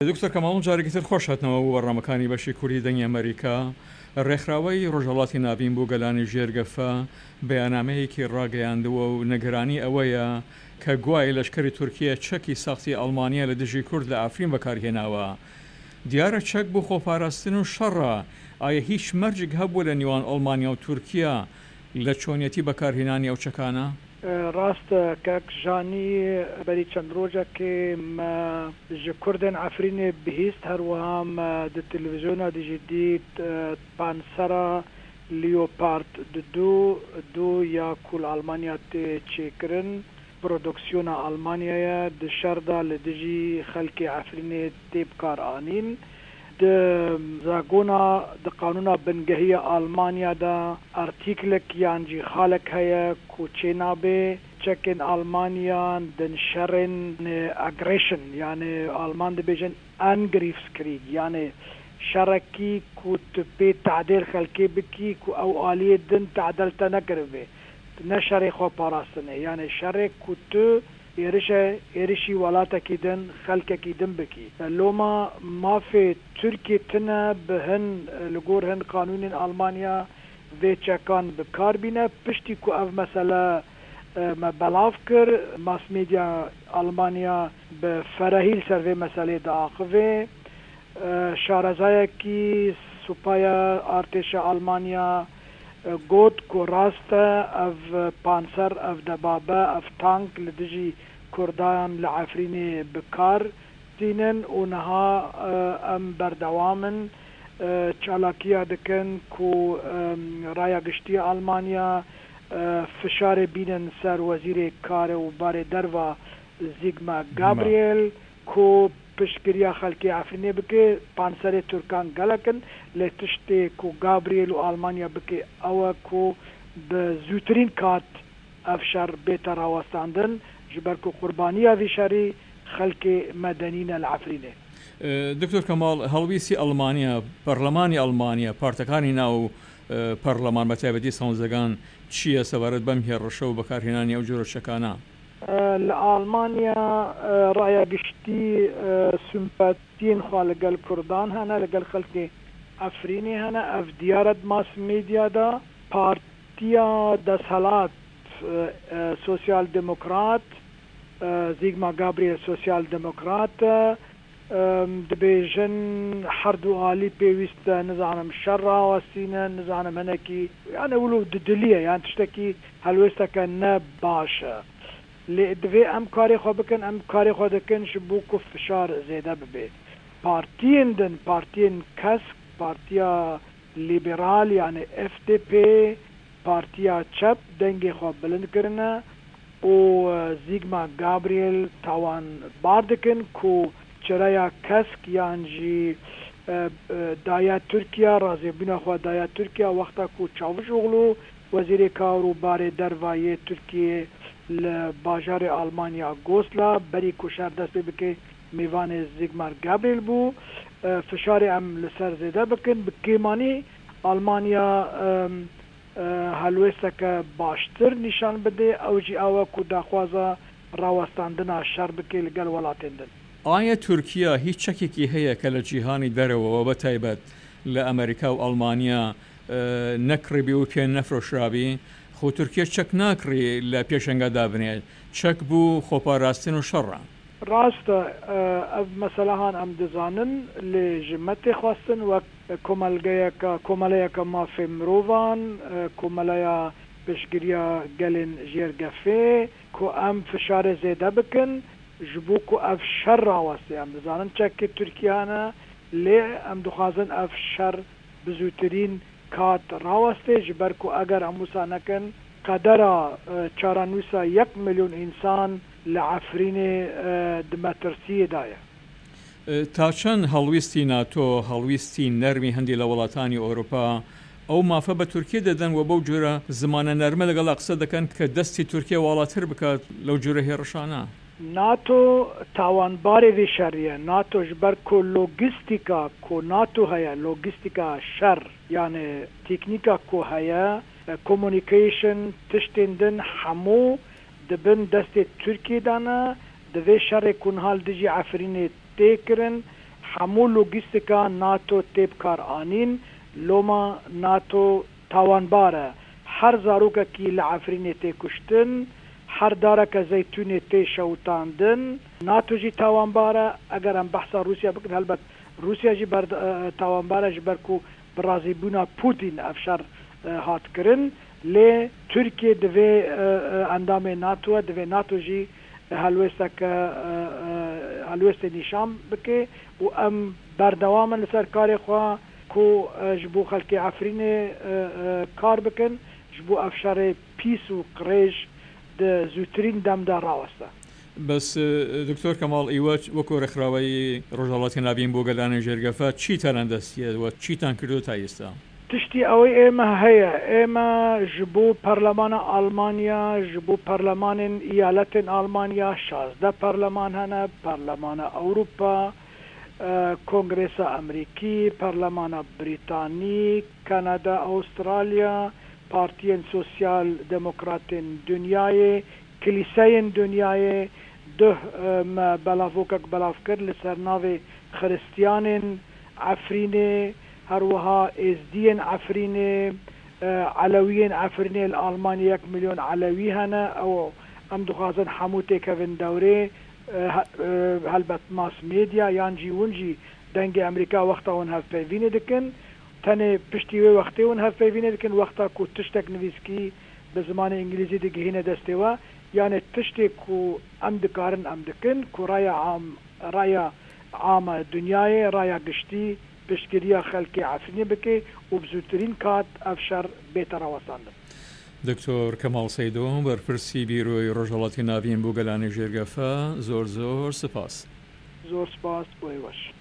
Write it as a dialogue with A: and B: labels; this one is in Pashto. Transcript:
A: دکتۆر کەماڵ جارێکتر خۆش هاتنەوە بۆ بەڕامەکانی بەشی کوردی دەنگی ئەمریکا. ڕێکخراوەی ڕۆژهەڵاتی ناوین بۆ گەلانی ژێرگەفە بەیاننامەیەکی ڕاگەیاندووە و نەگەرانی ئەوەیە کە گوای لەشکری تورکیا چەکی ساختی ئەڵمانیا لە دژی کورد لە ئافرین بەکارهێناوە. دیارە چەک بۆ خۆپاراستن و شەڕە. ئایا هیچ مەرجێک هەبوو لە نێوان ئەڵمانیا و تورکیا لە چۆنیەتی بەکارهێنانی ئەو چەکانە؟
B: ڕاستە کاکژانی بەری چەند ڕۆژێکێ ji Kurdên Efrînê bihîst herwiha me di televîzyona dijî dît pansera Leopard du ya ku li Almanya tê çêkirin produksiyona Almanyaya di şer da li dijî xelkê Efrînê tê bikar anîn. Di zagona di qanûna bingehiya Almanya da artîklek yan jî xalek heye ku çênabe çekên Almanyan din şerên aggression yani Alman dibêjin Angriffskrieg yani şerekî ku tu pê tedêr xelkê bikî ku ew aliyê din tedel te nekiribe ne şerê xwe parastinê yani şerê ku tu êrişî welatekî din xelkekî din bikî. Loma mafê Tirkiye tune bi hin li gor hin qanûnên Almanya vê çekan bikar bîne piştî ku ev mesele me belav kir mas medya Almanya bi ferehîl ser vê meselê diaxive. Şarezayekî supaya artêşa Almanya got ku rast e ev panser ev debabe ev tank li dijî Kurdan li Efrînê bikar tînin û niha em berdewamin çalakiya dikin ku raya giştiya Almanya fişarê bînin ser wezîrê karê û barê derva Sigmar Gabriel ku piştgiriya xelkê Efrînê bike panserê Türkan gelekin lê tiştê ku Gabriel û Almanya bike ew e ku bi zûtirîn kat ev şer bête rawestandin ji ber ku qurbaniya vî şerî xelkê medenî ne li Efrînê.
A: دکتۆر کەماڵ هەڵویستی ئەڵمانیا پەرلەمانی ئەڵمانیا پارتەکانی ناو پەرلەمان بە تایبەتی سەوزەکان چییە سەبارەت بەم هێڕەشە و بەکارهێنانی ئەو جۆرە شەکانە؟
B: لە ئالمانیا ڕایە گشتی سمپەتین خوا لەگەل کوردان هەنە لەگەل خەڵکی ئەفرینی هەنە ئەف دیارەت ماس میدیادا پارتیا دەسەڵات سۆسیال دموکرات زیگما گابریل سۆسیال دموکراتە دبێژن هەردوو عالی پێویستە نزانم شەڕ ڕاوەستینە نزانم هەنێکی یانە ولو دلیە یان تشتێکی هەلوێستەکە نە باشە لێ دەوێ ئەم کارێ خۆ بکەن ئەم کارێ خۆ دەکەن بۆ کو فشار زێدە ببێت پارتیên din partiyên kesk partiya liberal yani FDP partiya çep dengê xwe bilind kirine û Sigmar Gabriel tawan bar dikin ku çireya kesk yan jî daya Tirkiye razêbûna xwe daya Tirkiye wexta ku Çavuşoğlu wezîrê kar û barê dervayê Tirkiye li bajarê Almanya Gosla berî ku şer dest pê bike mêvanê Sigmar Gabriel bû fişarê em li ser zêde bikin bi kêmanî Almanya helwêsteke baştir nîşan bide ew jî ew e ku daxwaza rawestandina şer bike li gel welatên din.
A: ئایا تورکیا هیچ چەکێکی هەیە کە لە جیهانی دەرەوەەوە بە تایبەت لە ئەمریکا و ئەڵمانیا نەکڕبی و پێ نەفرۆشرابی خۆ تورکیا چەک ناکڕی لە پێشەنگا دابنێت چەک بوو خۆپاراستن و شەڕە
B: ڕاستە ئەv مەسەلەهان ئەم دەزانن لێ ژمە تێخواستن وەک کۆمەلەیەکە مافێ مرۆڤان کۆمەلەیە پشتگیریە gelên ژێرگەفێ ku ئەم فشارê zêde bikin ji bo ku ev şer rawestê em dizanin çekê Tirkiyane lê em dixwazin ev şer bi zûtirîn kat rawestê ji ber ku eger em wisa nekin qedera çaranwîsa 1 milyon însan li Efrînê di metirsiyê da ye.
A: تا چەند هەڵویستی ناتۆ هەڵویستی نەرمی هەندی لە وڵاتانی ئەوروپا ئەو مافە بە تورکیە دەدەن و بەو جۆرە زمانە نەرمە لەگەڵا قسە دەکەن کە دەستی تورکیە واڵاتر بکات لەو جۆرە هێڕشانە.
B: ناتۆ تاوانبارê vê şerî ناتۆ ji ber ku logîstîka ku ناتۆ heye logîstîka şer yani teknîka ku heye communication tiştên din hemû dibin destê Tirkiyê de ne divê şerê ku nihal dijî Efrînê tê kirin هەموو لۆگیستیکا ناتۆ تێبکارانین لۆمە ناتۆ تاوانبارە هەر زارۆکێکی لە عەفرینێ تێکوشتن هەر دارەکە زەیتونێ تێشەوتاندن ناتۆژی تاوانبارە ئەگەر ئەم بەحسا رووسیا بکن هەلبەت رووسیاژی تاوانبارە ji ber ku bi razîbûna Putin ev şer hatkirin lê Tirkiye divê endamê NATO divê NATO jî helwestê nîşan bike û em berdewamin li ser karê xwe ku ji bo xelkê Efrînê kar bikin ji bo ev şerê pîs û qirêj di zûtirîn demda raweste.
A: بەس دکتۆر کەماڵ ئیوە وەکو ڕێکخراوەی ڕۆژهەڵاتی ناوین بۆ گەلانی ژێرگەفە چیتان دەستیەوە چیتان کردو تا ئێستا
B: تشتی ئەوەی ئێمە هەیە ئێمە ji bo پەرلەمانە ئالمانیا ji bo پەرلەمانên ئیالەتên ئالمانیا 16 پەرلەمان هەنە پەرلەمانە ئەوروپا کۆنگرێسە ئەمریکی پەرلەمانە بریتانی کەنەدا ئەوسترالیا پارتیên سۆسیال دموکراتên دنیایê کلیسایên دنیایê duh me belavokek belav kir li ser navê xiristiyanên Efrînê her wiha êzdiyên Efrînê Elewiyên Efrînê li Almanya 1 milyon Elewî hene ew em dixwazin hemû têkevin dewrê helbet mas medya yan jî hûn jî dengê Emerîka wexta hûn hevpeyvînê dikin tenê piştî wê wextê hûn hevpeyvînê dikin wexta ku tiştek nivîskî bi zimanê îngilîzî digihîne destê we yani tiştê ku em dikarin em dikin ku raya ama dünyayê raya giştî piştgiriya xelkê Efrînê bike û bi zûtirîn kat ev şer bête rawestandin.
A: دکتۆر کەماڵ سەیدۆ بەرپرسی بیرۆی ڕۆژهەڵاتی ناوین بۆ گەلانی ژێرگەفە زۆر سپاس
B: زۆر سپاس بۆ ئێوەش.